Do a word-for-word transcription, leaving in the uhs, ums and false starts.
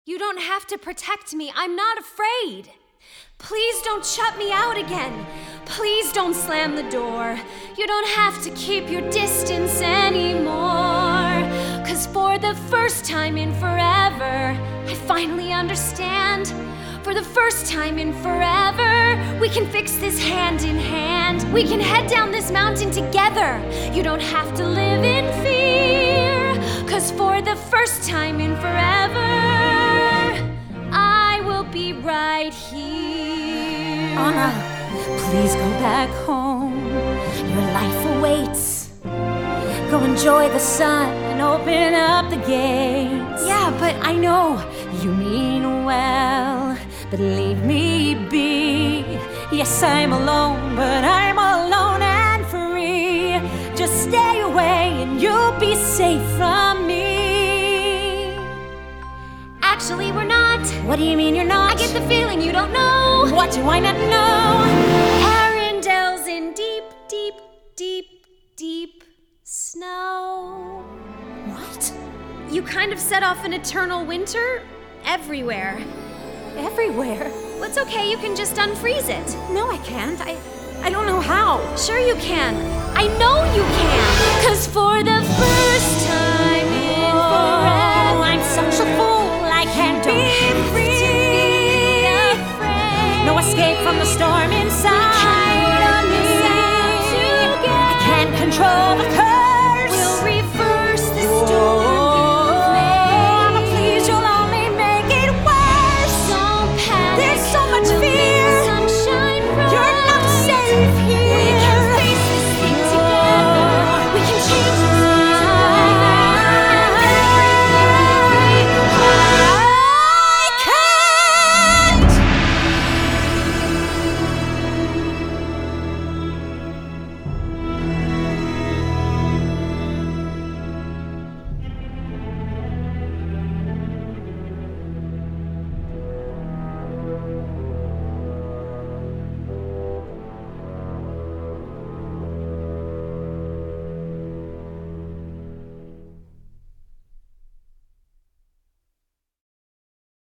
You don't have to protect me. I'm not afraid. Please don't shut me out again. Please don't slam the door. You don't have to keep your distance anymore. 'Cause for the first time in forever, I finally understand. For the first time in forever, we can fix this hand in hand. We can head down this mountain together. You don't have to live in fear. 'Cause for the first time in forever, I will be right here. Anna, please go back home. Your life awaits. Go enjoy the sun and open up the gates. Yeah, but I know you mean well, but leave me be. Yes, I'm alone, but I'm alone and free. Just stay away and you'll be safe from me. actually we're not. What do you mean you're not? I get the feeling you don't know. What do I not know? Arendelle's in deep, deep, deep, deep snow. What? You kind of set off an eternal winter everywhere. Everywhere? Well, it's okay, you can just unfreeze it. No, I can't. I, I don't know how. Sure you can. I know you can. 'Cause for the first time